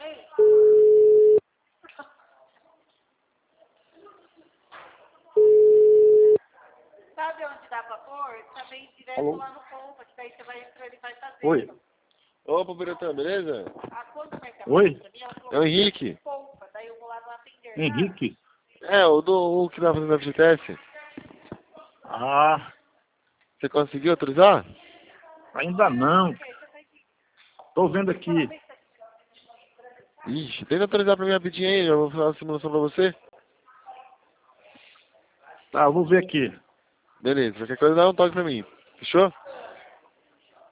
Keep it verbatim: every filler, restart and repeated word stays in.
Sabe onde dá pra pôr? Também direto Alô? lá no Pompa, que daí você vai entrando e vai fazendo. Oi. Opa, Biratã, beleza? A quando vai Oi. É o Henrique. Pompa, daí eu vou lá no atender. Henrique? É, o do o que tá fazendo a F G T S. Ah, Você conseguiu autorizar? ainda não. Tô vendo aqui. Ixi, tenta autorizar pra mim rapidinho aí, eu vou fazer uma simulação pra você. Tá, eu vou ver aqui. Beleza, qualquer coisa dá um toque pra mim. Fechou?